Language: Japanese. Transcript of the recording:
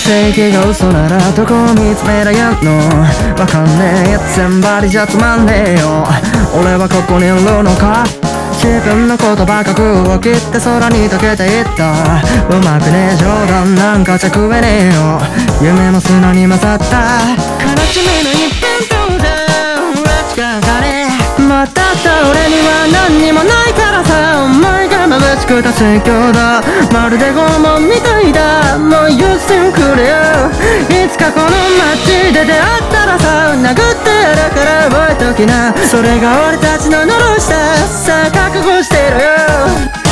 正義が嘘ならどこを見つめりゃやんの。わかんねえやつ千張りじゃつまんねえよ。俺はここにいるのか。自分の言葉角を切って空に溶けていった。うまくねえ冗談なんかじゃ食えねえよ。夢も砂に混ざった悲しみの一辺倒で拉致がかれ、またった俺には何にもないからさ。お前が眩しくた説教だ、まるで拷問みたいだ。もう許してくれよ。いつかこの街で出会ったらさ、殴ってやるから覚えときな。それが俺たちの呪いさ、さあ覚悟してろよ。